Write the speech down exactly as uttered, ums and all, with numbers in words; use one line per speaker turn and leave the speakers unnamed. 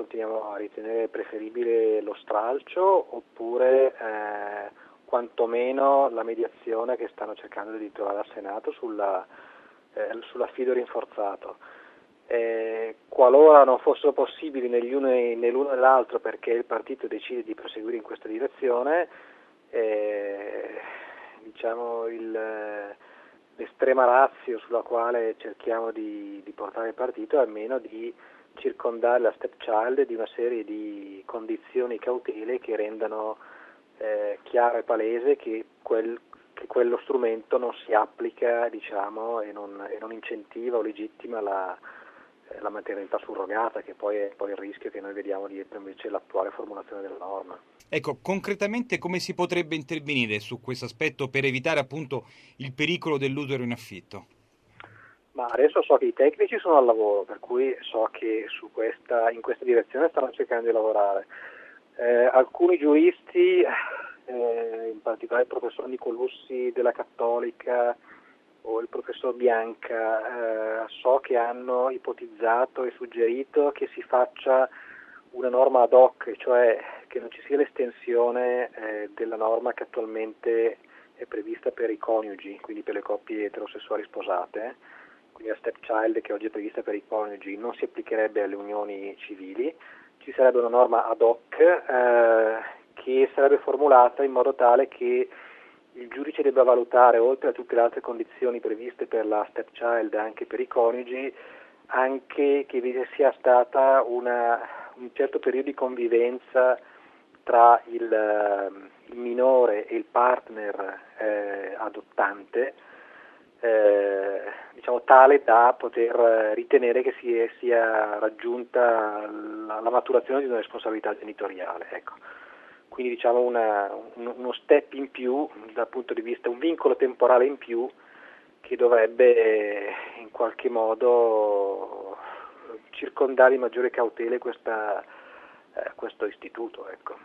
continuiamo a ritenere preferibile lo stralcio oppure eh, quantomeno la mediazione che stanno cercando di trovare al Senato sulla, eh, sull'affido rinforzato. Eh, qualora non fossero possibili negli uno, né l'uno né l'altro perché il partito decide di proseguire in questa direzione, eh, diciamo il, l'estrema ratio sulla quale cerchiamo di, di portare il partito è almeno di circondare la stepchild di una serie di condizioni e cautele che rendano eh, chiaro e palese che, quel, che quello strumento non si applica, diciamo, e non, e non incentiva o legittima la la maternità surrogata, che poi è poi il rischio che noi vediamo dietro invece l'attuale formulazione della norma.
Ecco, concretamente come si potrebbe intervenire su questo aspetto per evitare appunto il pericolo dell'utero in affitto?
Ma adesso so che i tecnici sono al lavoro, per cui so che su questa, in questa direzione stanno cercando di lavorare. Eh, alcuni giuristi, eh, in particolare il professor Nicolussi della Cattolica o il professor Bianca, eh, so che hanno ipotizzato e suggerito che si faccia una norma ad hoc, cioè che non ci sia l'estensione eh, della norma che attualmente è prevista per i coniugi, quindi per le coppie eterosessuali sposate, quindi la stepchild che oggi è prevista per i coniugi non si applicherebbe alle unioni civili, ci sarebbe una norma ad hoc eh, che sarebbe formulata in modo tale che il giudice debba valutare, oltre a tutte le altre condizioni previste per la stepchild anche per i coniugi, anche che vi sia stata una, un certo periodo di convivenza tra il, il minore e il partner eh, adottante, eh, diciamo tale da poter ritenere che si è, sia raggiunta la, la maturazione di una responsabilità genitoriale. Ecco. Quindi diciamo una, un, uno step in più dal punto di vista, un vincolo temporale in più che dovrebbe eh, in qualche modo circondare di maggiore cautela questa, eh, questo istituto. Ecco.